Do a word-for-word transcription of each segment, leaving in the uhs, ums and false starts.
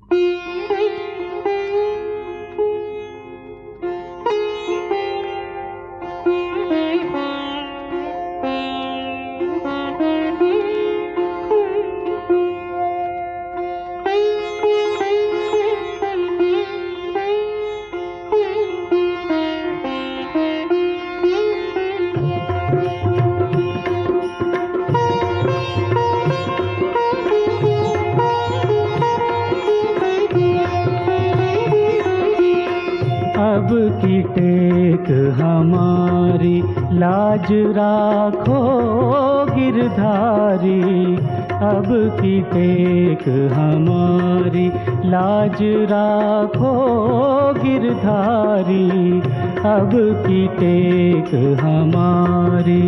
अब की टेक हमारी लाज राखो गिरधारी, अब की टेक हमारी लाज राखो गिरधारी, अब की टेक हमारी।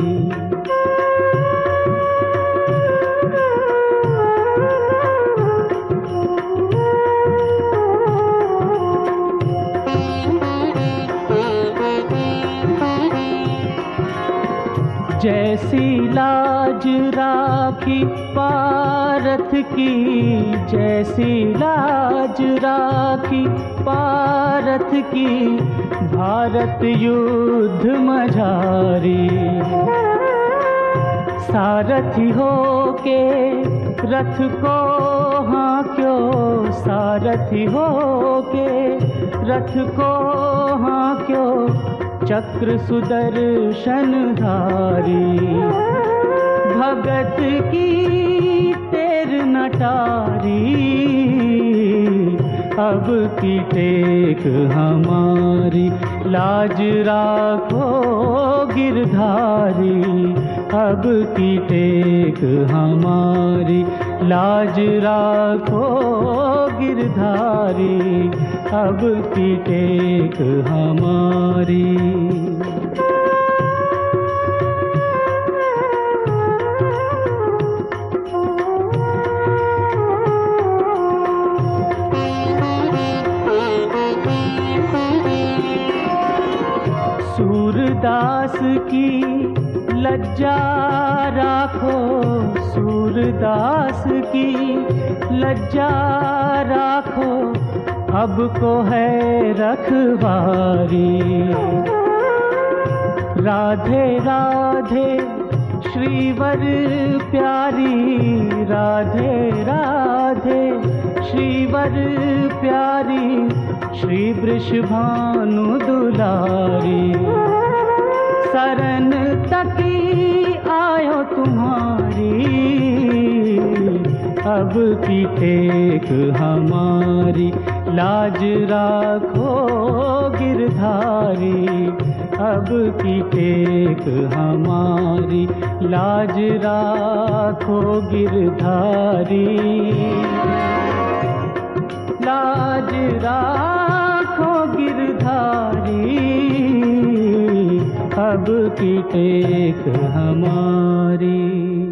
जैसी लाज राखी पारथ की, जैसी लाज राखी पारथ की, भारत युद्ध मझारी। सारथी हो के रथ को हाँक्यो, सारथी हो के रथ को हाँक्यो, चक्र सुदर्शन धारी। भगत की तेर नटारी, अब की टेक हमारी लाज राखो गिरधारी, अब की टेक हमारी लाज राखो गिरधारी, अब की टेक हमारी। सूरदास की लज्जा राखो, सूरदास की लज्जा राखो, अब को है रखवारी। राधे राधे श्रीवर प्यारी, राधे राधे श्रीवर प्यारी, श्री वृषभानु दुलारी। शरण तकी आयो तुम्हारी, अब की टेक हमारी लाज राखो गिरधारी, अब की टेक हमारी लाज राखो गिरधारी, लाज राखो गिरधारी, अब की टेक हमारी।